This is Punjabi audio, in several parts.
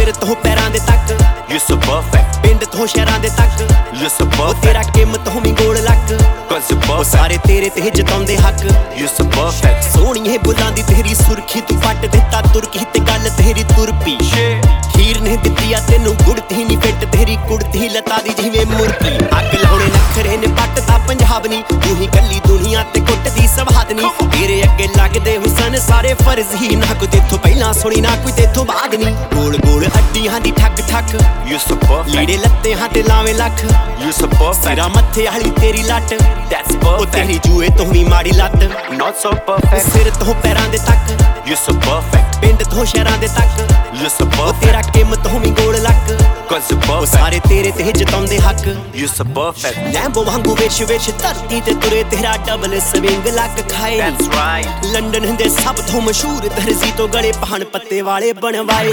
ਸਿਰ ਤੋਂ ਪੈਰਾਂ ਦੇ ਤੱਕ You're so perfect, ਪਿੰਡ ਤੋਂ ਸ਼ਹਿਰਾਂ ਦੇ ਤੱਕ you're so ਤੇਰਾ perfect, ਕੀਮਤ ਹੋਵੀਂ ਗੋਲ ਲੱਕ cause you're perfect, ਸਾਰੇ ਤੇਰੇ ਤੇ ਜਿਤਾਉਂਦੇ ਹੱਕ you're so perfect. ਸੋਹਣੀਏ ਬੁੱਲਾਂ ਦੀ ਤੇਰੀ ਸੁਰਖੀ ਤੂੰ ਪੱਟ ਦਿੱਤਾ ਤੁਰਕੀ ਤੇ ਗੱਲ ਤੇਰੀ ਤੁਰਪੀ ਖੀਰ ਨੇ ਦਿੱਤੀ ਆ ਤੈਨੂੰ ਗੁੜਤੀ ਨਹੀਂ ਫਿੱਟ ਤੇਰੀ ਕੁੜਤੀ ਲਤਾ ਦੀ ਜਿਵੇਂ ਮੁਰਕੀ ਅੱਗ ਲਾਉਣੇ ਨਖਰੇ ਨੇ ਪੱਟਦਾ ਪੰਜਾਬ ਨੀ ਤੂੰ ਹੀ ਕੱਲੀ ਦੁਨੀਆ ਤੇ ਕੁੱਟਦੀ ਸਵਾਦ ਨੀ ਤੇਰੇ ਅੱਗੇ ਲੱਗਦੇ ਹੁਸਨ ਸਾਰੇ ਫਰਜ਼ ਹੀ ਨਾ ਕੋਈ ਤੇਥੋਂ ਪਹਿਲਾਂ ਸੁਣੀ ਨਾ ਕੋਈ ਤੇਥੋਂ ਬਾਅਦ ਨੀ ਗੋਲ ਗੋਲ ਅੱਡੀਆਂ ਦੀ ਠੱਕ ਠੱਕ You're so perfect, ਲੀੜੇ ਲੱਤੇ ਹਾਂ ਤੇ ਲਾਵੇਂ ਲੱਖ you're so perfect, ਸਿਰਾ ਮੱਥੇ ਵਾਲੀ ਤੇਰੀ ਲੱਟ that's ਉਹ ਤੇਰੀ perfect, ਜੂਏ ਤੋਂ ਵੀ ਮਾੜੀ ਲੱਤ not so perfect, ਸਿਰ ਤੋਂ ਪੈਰਾਂ ਦੇ ਤੱਕ you're so perfect, ਪਿੰਡ ਤੋਂ ਸ਼ਹਿਰਾਂ ਦੇ ਤੱਕ you're so ਤੇਰਾ perfect, ਕੀਮਤ ਹੋਵੀਂ ਗੋਲ ਲੱਕ cause you're perfect, ਸਾਰੇ ਤੇਰੇ ਤੇ ਜਿਤਾਉਂਦੇ ਹੱਕ you're so perfect, ਲੈਂਬੋ ਵਾਂਗੂ ਵਿਸ਼ ਵਿਸ਼ ਧਰਤੀ ਤੇ ਤੁਰੇ ਤੇਰਾ ਡਬਲ ਸਵਿੰਗ ਲੱਗ ਖਾਏ that's right, ਲੰਡਨ ਦੇ ਸਭ ਤੋਂ ਮਸ਼ਹੂਰ ਦਰਜੀ ਤੋਂ ਗਲੇ ਪਹਣ ਪੱਤੇ ਵਾਲੇ ਬਣਵਾਏ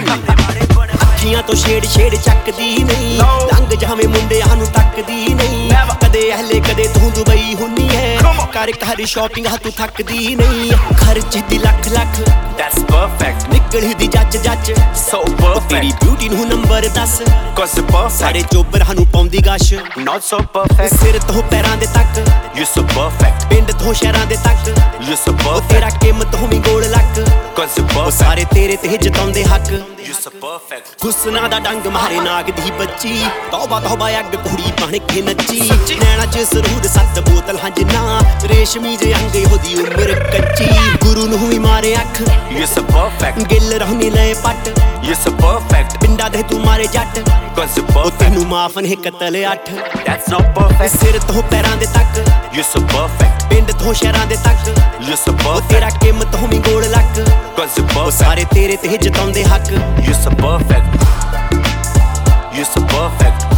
ਅੱਖੀਆਂ ਤੋਂ ਛੇੜ ਛੇੜ ਚੱਕਦੀ ਨਹੀਂ ਲੰਘ ਜਾਵੇਂ ਮੁੰਡਿਆਂ ਨੂੰ ਤੱਕਦੀ ਨਹੀਂ ਕਦੇ ਅਹਲੇ ਕਦੇ ਤੂੰ ਦੁਬਈ ਹੁੰਨੀ ਹੈ ਕਰ ਕਰ ਸ਼ਾਪਿੰਗ ਤੂੰ ਥੱਕਦੀ ਨਹੀਂ ਖਰਚ ਦੀ ਲੱਖ ਲੱਖ that's perfect, ਨਿਕਲੀ ਦੀ ਜੱਜ ਜੱਜ so ਤੇਰੀ perfect, ਬਿਊਟੀ ਨੂੰ ਨੰਬਰ 10 cause you're perfect, ਸਾਰੇ ਚੋਬਰਾਂ ਨੂੰ ਪਾਉਂਦੀ ਗਸ਼ not so perfect, ਸਿਰ ਤੋਂ ਪੈਰਾਂ ਦੇ ਤੱਕ you're so perfect, ਪਿੰਡ ਤੋਂ ਸ਼ਹਿਰਾਂ ਦੇ ਤੱਕ you're so ਤੇਰਾ perfect, ਕੀਮਤ ਹੋਵੀਂ ਗੋਲ ਲੱਕ cause you're perfect, ਸਾਰੇ ਤੇਰੇ ਤੇ ਜਿਤਾਉਂਦੇ ਹੱਕ you're so perfect, ਹੁਸਨਾ ਦਾ ਡੰਗ ਮਾਰੇ ਨਾਗ ਦੀ ਬੱਚੀ ਤੌਬਾ ਤੌਬਾ ਅੱਗ ਕੁੜੀ ਬਣ ਕੇ ਨੱਚੀ ਨੈਣਾ ਚ ਸਰੂਰ 7 ਬੋਤਲ ਹੰਜਨਾ ਰੇਸ਼ਮੀ ਜੇ ਅੰਗ ਉਹਦੀ ਉਮਰ ਕੱਚੀ ਗੁਰੂ ਨੂੰ ਵੀ ਮਾਰੇ ਅੱਖ you're so perfect, ਗਿੱਲ ਰਹਨੀ ਲਏ ਪੱਟ you're so perfect, ਪਿੰਡਾਂ ਦੇ ਤੂੰ ਮਾਰੇ ਜੱਟ cause you're ਉਹ perfect, ਤੈਨੂੰ ਮਾਫ ਨਹੀਂ ਕਤਲ 8 that's not perfect, ਸਿਰ ਤੋਂ ਪੈਰਾਂ ਦੇ ਤੱਕ you're so perfect, ਪਿੰਡ ਤੋਂ ਸ਼ਹਿਰਾਂ ਦੇ ਤੱਕ you're so ਤੇਰਾ perfect, ਕੀਮਤ ਹੋਵੀਂ ਗੋਲ ਲੱਕ cause you're perfect, ਸਾਰੇ ਤੇਰੇ ਤੇ ਜਿਤਾਉਂਦੇ ਹੱਕ you're so perfect, you're so perfect,